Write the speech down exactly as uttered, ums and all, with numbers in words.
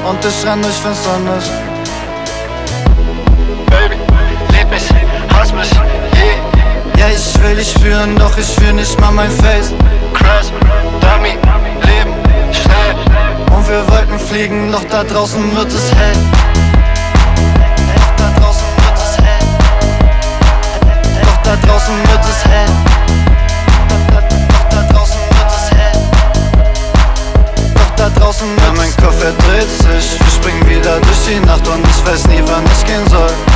und ich renn, ich find's anders. Baby, lieb mich, hass mich, yeah. Ja, ich will dich spüren, doch ich fühl nicht mal mein Face. Crash, Dummy, Leben, schnell. Und wir wollten fliegen, doch da draußen wird es hell. Doch da draußen wird es hell. Doch da draußen wird es hell. Doch da draußen wird es hell. Doch da draußen wird es hell. Ja, mein Kopf verdreht sich, wir springen wieder durch die Nacht und ich weiß nie, wann ich gehen soll.